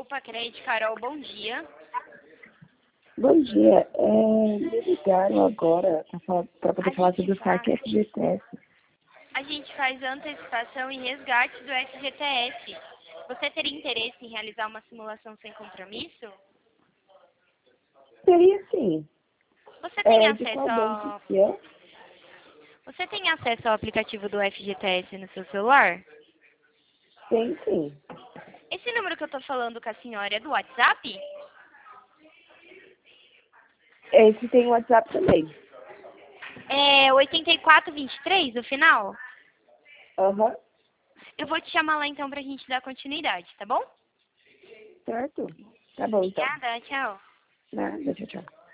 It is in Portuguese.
Opa, Crédito, Carol, bom dia. Bom dia. Me ligaram agora para poder falar sobre o saque FGTS. A gente faz antecipação e resgate do FGTS. Você teria interesse em realizar uma simulação sem compromisso? Seria sim. Você tem De acesso qual banco ao... que é? Você tem acesso ao aplicativo do FGTS no seu celular? Tem sim. Esse número que eu tô falando com a senhora é do WhatsApp? Esse tem o WhatsApp também. É 8423 no final? Aham. Eu vou te chamar lá então pra gente dar continuidade, tá bom? Certo. Tá bom, então. Obrigada, tchau. Nada, tchau, tchau.